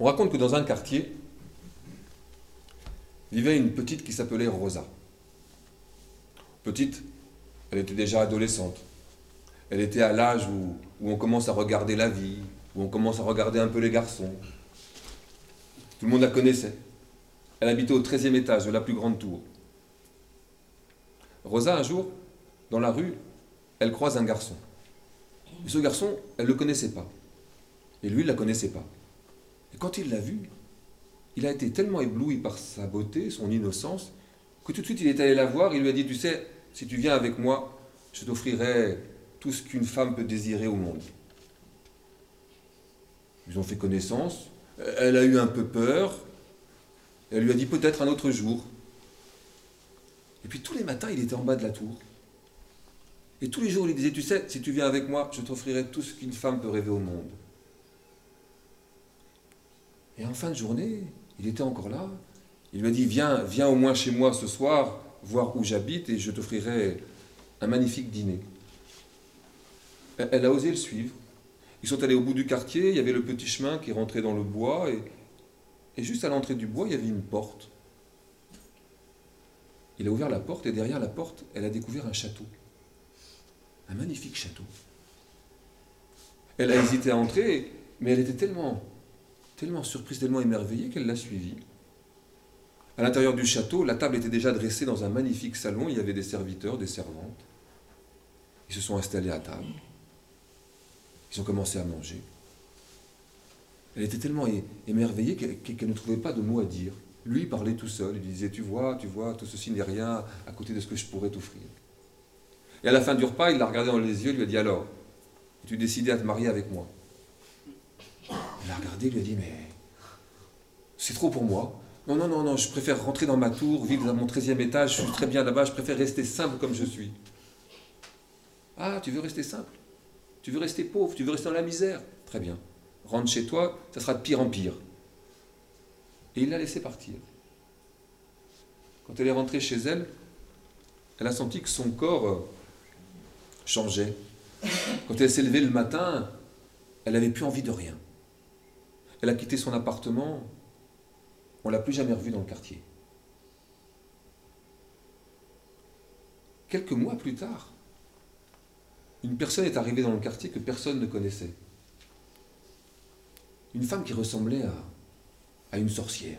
On raconte que dans un quartier vivait une petite qui s'appelait Rosa. Petite, elle était déjà adolescente. Elle était à l'âge où on commence à regarder la vie, où on commence à regarder un peu les garçons. Tout le monde la connaissait. Elle habitait au 13e étage de la plus grande tour. Rosa, un jour, dans la rue, elle croise un garçon. Et ce garçon, elle ne le connaissait pas. Et lui, il ne la connaissait pas. Et quand il l'a vu, il a été tellement ébloui par sa beauté, son innocence, que tout de suite il est allé la voir, il lui a dit, tu sais, si tu viens avec moi, je t'offrirai tout ce qu'une femme peut désirer au monde. Ils ont fait connaissance, elle a eu un peu peur, elle lui a dit peut-être un autre jour. Et puis tous les matins, il était en bas de la tour. Et tous les jours, il lui disait, tu sais, si tu viens avec moi, je t'offrirai tout ce qu'une femme peut rêver au monde. Et en fin de journée, il était encore là. Il lui a dit, viens au moins chez moi ce soir, voir où j'habite, et je t'offrirai un magnifique dîner. Elle a osé le suivre. Ils sont allés au bout du quartier, il y avait le petit chemin qui rentrait dans le bois, et juste à l'entrée du bois, il y avait une porte. Il a ouvert la porte, et derrière la porte, elle a découvert un château. Un magnifique château. Elle a hésité à entrer, mais elle était tellement surprise, tellement émerveillée qu'elle l'a suivi. À l'intérieur du château, la table était déjà dressée dans un magnifique salon, il y avait des serviteurs, des servantes. Ils se sont installés à table. Ils ont commencé à manger. Elle était tellement émerveillée qu'elle ne trouvait pas de mots à dire. Lui, il parlait tout seul, il disait, tu vois, tout ceci n'est rien à côté de ce que je pourrais t'offrir. Et à la fin du repas, il l'a regardé dans les yeux, il lui a dit, alors, es-tu décidé à te marier avec moi? Elle l'a regardé, il lui a dit, mais c'est trop pour moi. Non, je préfère rentrer dans ma tour, vivre dans mon 13e étage, je suis très bien là-bas, je préfère rester simple comme je suis. Ah, tu veux rester simple? Tu veux rester pauvre? Tu veux rester dans la misère? Très bien. Rentre chez toi, ça sera de pire en pire. Et il l'a laissé partir. Quand elle est rentrée chez elle, elle a senti que son corps changeait. Quand elle s'est levée le matin, elle n'avait plus envie de rien. Elle a quitté son appartement, on ne l'a plus jamais revue dans le quartier. Quelques mois plus tard, une personne est arrivée dans le quartier que personne ne connaissait. Une femme qui ressemblait à une sorcière.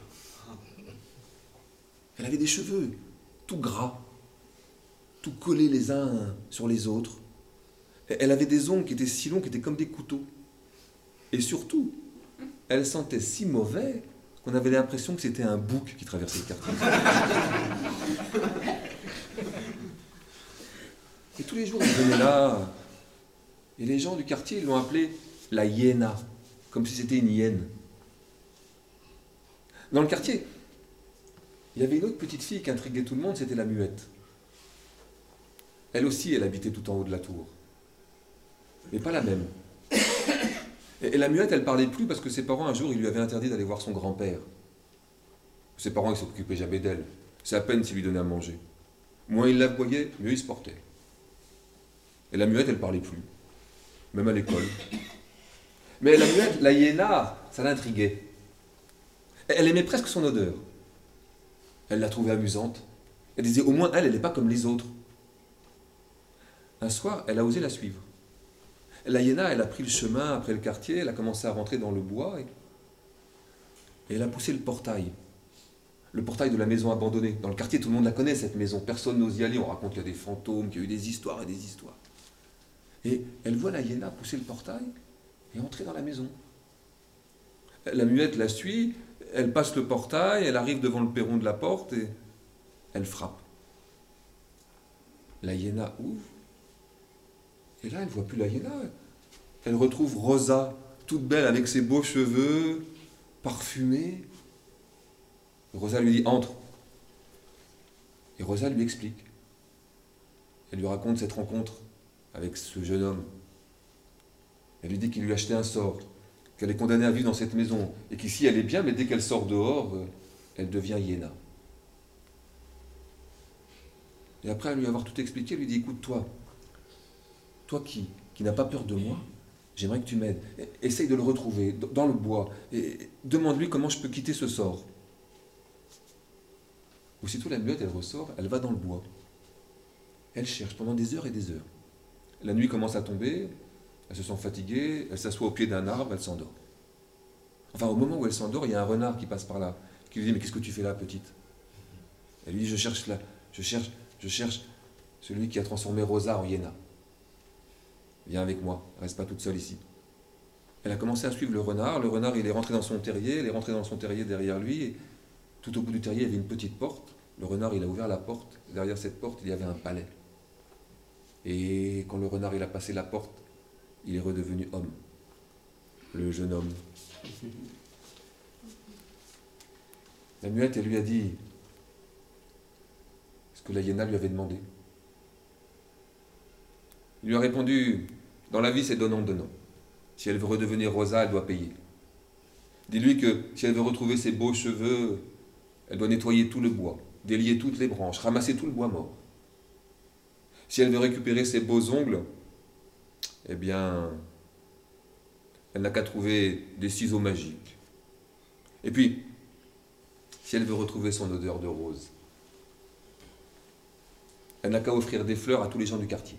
Elle avait des cheveux tout gras, tout collés les uns sur les autres. Elle avait des ongles qui étaient si longs, qui étaient comme des couteaux. Et surtout, elle sentait si mauvais qu'on avait l'impression que c'était un bouc qui traversait le quartier. Et tous les jours, elle venait là. Et les gens du quartier l'ont appelée la hyéna, comme si c'était une hyène. Dans le quartier, il y avait une autre petite fille qui intriguait tout le monde, c'était la Muette. Elle aussi, elle habitait tout en haut de la tour. Mais pas la même. Et la Muette, elle parlait plus parce que ses parents, un jour, ils lui avaient interdit d'aller voir son grand-père. Ses parents, ils ne s'occupaient jamais d'elle. C'est à peine s'ils lui donnaient à manger. Moins ils la voyaient, mieux ils se portaient. Et la Muette, elle parlait plus. Même à l'école. Mais la Muette, la hyéna, ça l'intriguait. Elle aimait presque son odeur. Elle la trouvait amusante. Elle disait, au moins, elle n'est pas comme les autres. Un soir, elle a osé la suivre. La hyéna, elle a pris le chemin après le quartier, elle a commencé à rentrer dans le bois et elle a poussé le portail de la maison abandonnée. Dans le quartier, tout le monde la connaît, cette maison. Personne n'ose y aller. On raconte qu'il y a des fantômes, qu'il y a eu des histoires et des histoires. Et elle voit la hyéna pousser le portail et entrer dans la maison. La Muette la suit, elle passe le portail, elle arrive devant le perron de la porte et elle frappe. La hyéna ouvre. Et là, elle ne voit plus la hyéna. Elle retrouve Rosa, toute belle, avec ses beaux cheveux, parfumée. Rosa lui dit, entre. Et Rosa lui explique. Elle lui raconte cette rencontre avec ce jeune homme. Elle lui dit qu'il lui a acheté un sort, qu'elle est condamnée à vivre dans cette maison, et qu'ici elle est bien, mais dès qu'elle sort dehors, elle devient hyéna. Et après, à lui avoir tout expliqué, elle lui dit, écoute, toi qui n'as pas peur de moi, J'aimerais que tu m'aides. Essaye de le retrouver dans le bois. Et demande-lui comment je peux quitter ce sort. Aussitôt, la muette, elle ressort, elle va dans le bois. Elle cherche pendant des heures et des heures. La nuit commence à tomber, elle se sent fatiguée, elle s'assoit au pied d'un arbre, elle s'endort. Enfin, au moment où elle s'endort, il y a un renard qui passe par là, qui lui dit « Mais qu'est-ce que tu fais là, petite ?» Elle lui dit « Je cherche celui qui a transformé Rosa en hyéna. Viens avec moi, reste pas toute seule ici. » Elle a commencé à suivre le renard il est rentré dans son terrier, elle est rentrée dans son terrier derrière lui, et tout au bout du terrier, il y avait une petite porte. Le renard, il a ouvert la porte, derrière cette porte, il y avait un palais. Et quand le renard, il a passé la porte, il est redevenu homme. Le jeune homme. La muette, elle lui a dit ce que la hyéna lui avait demandé. Il lui a répondu, dans la vie, c'est donnant-donnant. Si elle veut redevenir Rosa, elle doit payer. Dis-lui que si elle veut retrouver ses beaux cheveux, elle doit nettoyer tout le bois, délier toutes les branches, ramasser tout le bois mort. Si elle veut récupérer ses beaux ongles, eh bien, elle n'a qu'à trouver des ciseaux magiques. Et puis, si elle veut retrouver son odeur de rose, elle n'a qu'à offrir des fleurs à tous les gens du quartier.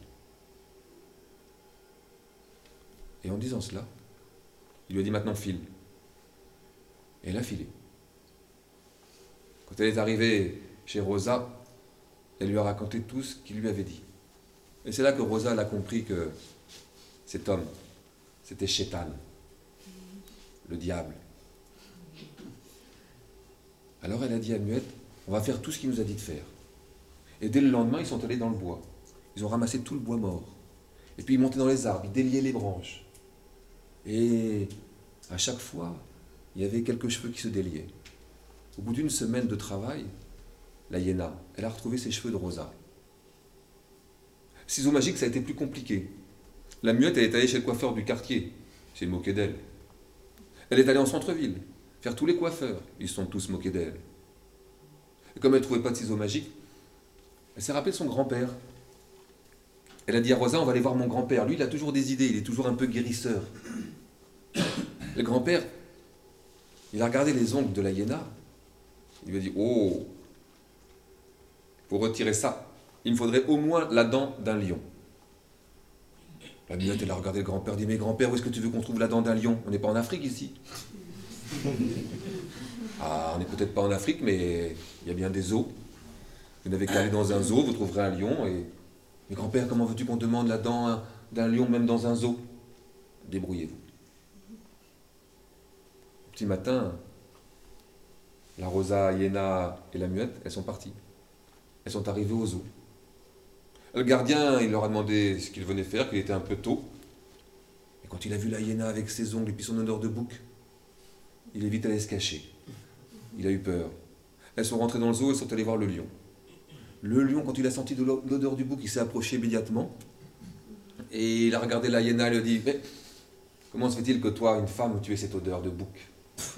Et en disant cela, il lui a dit maintenant file. Et elle a filé. Quand elle est arrivée chez Rosa, elle lui a raconté tout ce qu'il lui avait dit. Et c'est là que Rosa elle a compris que cet homme, c'était Chétan, le diable. Alors elle a dit à Muette, on va faire tout ce qu'il nous a dit de faire. Et dès le lendemain, ils sont allés dans le bois. Ils ont ramassé tout le bois mort. Et puis ils montaient dans les arbres, ils déliaient les branches. Et à chaque fois, il y avait quelques cheveux qui se déliaient. Au bout d'une semaine de travail, la hyéna, elle a retrouvé ses cheveux de Rosa. Ciseaux magiques, ça a été plus compliqué. La muette, elle est allée chez le coiffeur du quartier. C'est moqué d'elle. Elle est allée en centre-ville, faire tous les coiffeurs. Ils se sont tous moqués d'elle. Et comme elle ne trouvait pas de ciseaux magiques, elle s'est rappelée de son grand-père. Elle a dit à Rosa, on va aller voir mon grand-père. Lui, il a toujours des idées, il est toujours un peu guérisseur. Le grand-père, il a regardé les ongles de la hyéna. Il lui a dit, oh, pour retirer ça, il me faudrait au moins la dent d'un lion. La muette, elle a regardé le grand-père, dit, mais grand-père, où est-ce que tu veux qu'on trouve la dent d'un lion? On n'est pas en Afrique ici. Ah, on n'est peut-être pas en Afrique, mais il y a bien des zoos. Vous n'avez qu'à aller dans un zoo, vous trouverez un lion. Et... Mais grand-père, comment veux-tu qu'on demande la dent d'un lion même dans un zoo? Débrouillez-vous. Petit matin, la Rosa, hyéna et la muette, elles sont parties. Elles sont arrivées au zoo. Le gardien, il leur a demandé ce qu'il venait faire, qu'il était un peu tôt. Et quand il a vu la hyéna avec ses ongles et puis son odeur de bouc, il est vite allé se cacher. Il a eu peur. Elles sont rentrées dans le zoo et sont allées voir le lion. Le lion, quand il a senti de l'odeur du bouc, il s'est approché immédiatement. Et il a regardé la hyéna et lui a dit, mais comment se fait-il que toi, une femme, tu aies cette odeur de bouc?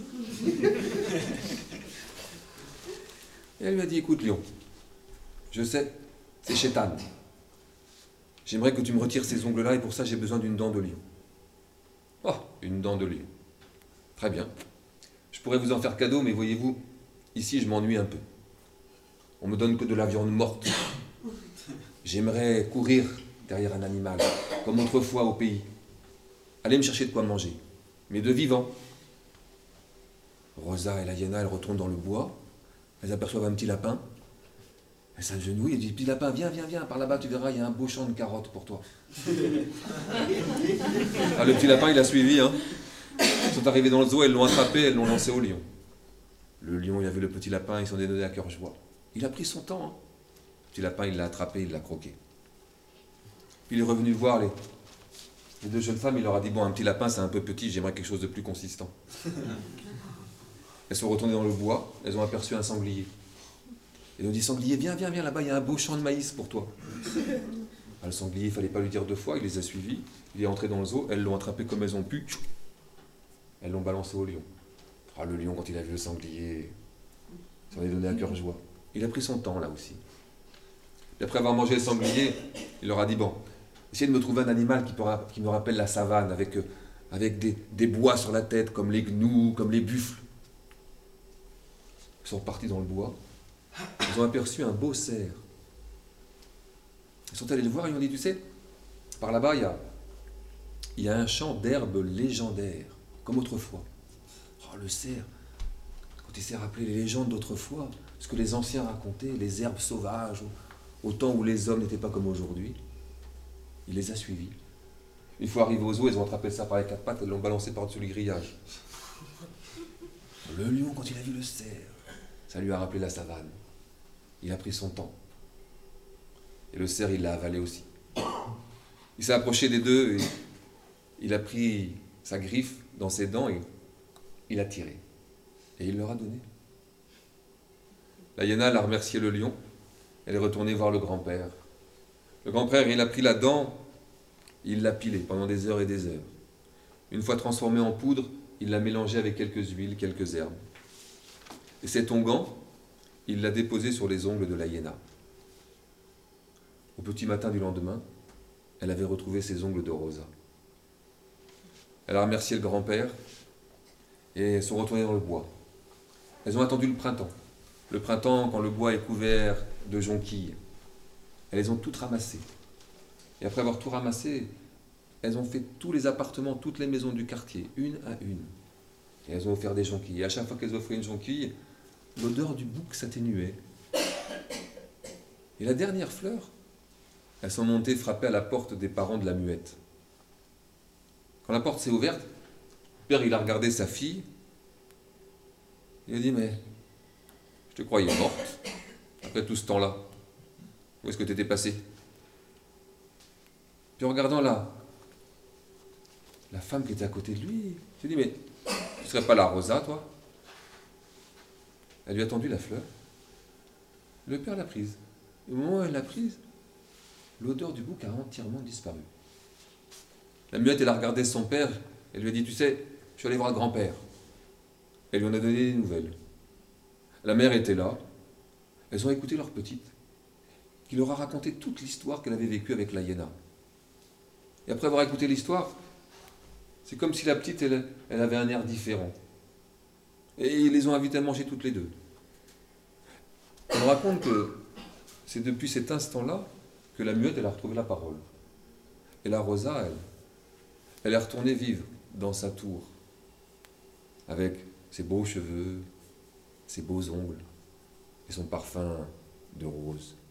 Et elle lui a dit, écoute lion, je sais, c'est Chétan. J'aimerais que tu me retires ces ongles-là et pour ça j'ai besoin d'une dent de lion. Oh, une dent de lion. Très bien. Je pourrais vous en faire cadeau, mais voyez-vous, ici je m'ennuie un peu. On me donne que de la viande morte. J'aimerais courir derrière un animal, comme autrefois au pays. Allez me chercher de quoi manger, mais de vivant. Rosa et la hyéna, elles retournent dans le bois, elles aperçoivent un petit lapin, elles s'agenouillent et disent, petit lapin, viens, viens, viens, par là-bas tu verras, il y a un beau champ de carottes pour toi. Ah, le petit lapin, il a suivi, hein. Ils sont arrivés dans le zoo, elles l'ont attrapé, elles l'ont lancé au lion. Le lion, il a vu le petit lapin, ils s'en est donné à cœur joie. Il a pris son temps, hein. Le petit lapin, il l'a attrapé, il l'a croqué. Puis il est revenu voir les deux jeunes femmes, il leur a dit, bon, un petit lapin, c'est un peu petit, j'aimerais quelque chose de plus consistant. Elles sont retournées dans le bois, elles ont aperçu un sanglier. Elles ont dit, sanglier, viens, viens, viens, là-bas, il y a un beau champ de maïs pour toi. Ah, le sanglier, il ne fallait pas lui dire deux fois, il les a suivis, il est entré dans le zoo, elles l'ont attrapé comme elles ont pu, elles l'ont balancé au lion. Ah, le lion, quand il a vu le sanglier, ça en est donné à cœur joie. Il a pris son temps, là aussi. Et après avoir mangé le sanglier, il leur a dit, bon, Essayez de me trouver un animal qui me rappelle la savane, avec des bois sur la tête, comme les gnous, comme les buffles. Ils sont partis dans le bois. Ils ont aperçu un beau cerf. Ils sont allés le voir et ils ont dit, tu sais, par là-bas, il y a un champ d'herbes légendaires, comme autrefois. Oh, le cerf, quand il s'est rappelé les légendes d'autrefois, ce que les anciens racontaient, les herbes sauvages, au temps où les hommes n'étaient pas comme aujourd'hui, il les a suivis. Une fois arrivés aux eaux, ils ont attrapé ça par les quatre pattes et l'ont balancé par-dessus le grillage. Le lion, quand il a vu le cerf, ça lui a rappelé la savane. Il a pris son temps. Et le cerf, il l'a avalé aussi. Il s'est approché des deux et il a pris sa griffe dans ses dents et il a tiré. Et il leur a donné. La hyène a remercié le lion. Elle est retournée voir le grand-père. Le grand-père, il a pris la dent, il l'a pilée pendant des heures et des heures. Une fois transformée en poudre, il l'a mélangée avec quelques huiles, quelques herbes. Et cet onguent, il l'a déposé sur les ongles de la hyène. Au petit matin du lendemain, elle avait retrouvé ses ongles de Rosa. Elle a remercié le grand-père et elles sont retournées dans le bois. Elles ont attendu le printemps. Le printemps, quand le bois est couvert de jonquilles. Elles les ont toutes ramassées. Et après avoir tout ramassé, elles ont fait tous les appartements, toutes les maisons du quartier, une à une. Et elles ont offert des jonquilles. Et à chaque fois qu'elles offraient une jonquille, l'odeur du bouc s'atténuait. Et la dernière fleur, elles sont montées frapper à la porte des parents de la muette. Quand la porte s'est ouverte, le père il a regardé sa fille. Il a dit, mais je te croyais morte, après tout ce temps-là. Où est-ce que tu étais passée? Puis en regardant la femme qui était à côté de lui, il s'est dit, mais tu ne serais pas la Rosa, toi? Elle lui a tendu la fleur. Le père l'a prise. Et au moment où elle l'a prise, l'odeur du bouc a entièrement disparu. La muette, elle a regardé son père et lui a dit, tu sais, je suis allé voir le grand-père. Elle lui en a donné des nouvelles. La mère était là. Elles ont écouté leur petite, qui leur a raconté toute l'histoire qu'elle avait vécue avec la hyène. Et après avoir écouté l'histoire, c'est comme si la petite, elle avait un air différent. Et ils les ont invitées à manger toutes les deux. On raconte que c'est depuis cet instant-là que la muette, elle a retrouvé la parole. Et la Rosa, elle est retournée vivre dans sa tour, avec ses beaux cheveux, ses beaux ongles et son parfum de rose.